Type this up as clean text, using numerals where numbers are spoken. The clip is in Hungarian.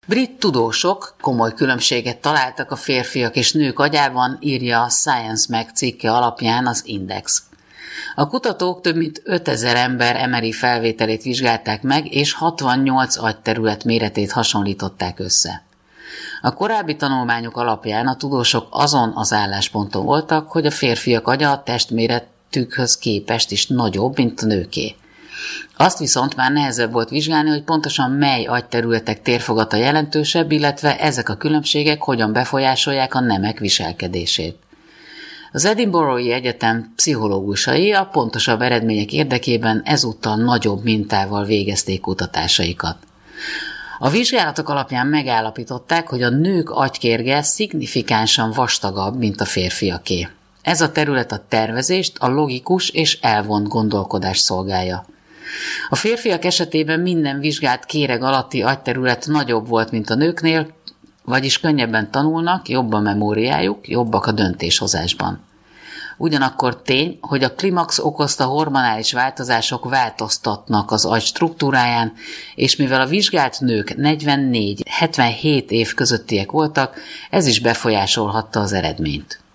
Brit tudósok komoly különbséget találtak a férfiak és nők agyában, írja a Science Mag cikke alapján az Index. A kutatók több mint 5000 ember MRI felvételét vizsgálták meg, és 68 agyterület méretét hasonlították össze. A korábbi tanulmányok alapján a tudósok azon az állásponton voltak, hogy a férfiak agya a testméretükhöz képest is nagyobb, mint a nőké. Azt viszont már nehezebb volt vizsgálni, hogy pontosan mely agyterületek térfogata jelentősebb, illetve ezek a különbségek hogyan befolyásolják a nemek viselkedését. Az Edinburgh-i Egyetem pszichológusai a pontosabb eredmények érdekében ezúttal nagyobb mintával végezték kutatásaikat. A vizsgálatok alapján megállapították, hogy a nők agykérge szignifikánsan vastagabb, mint a férfiaké. Ez a terület a tervezést, a logikus és elvont gondolkodást szolgálja. A férfiak esetében minden vizsgált kéreg alatti agyterület nagyobb volt, mint a nőknél, vagyis könnyebben tanulnak, jobb a memóriájuk, jobbak a döntéshozásban. Ugyanakkor tény, hogy a klimax okozta hormonális változások változtatnak az agy struktúráján, és mivel a vizsgált nők 44-77 év közöttiek voltak, ez is befolyásolhatta az eredményt.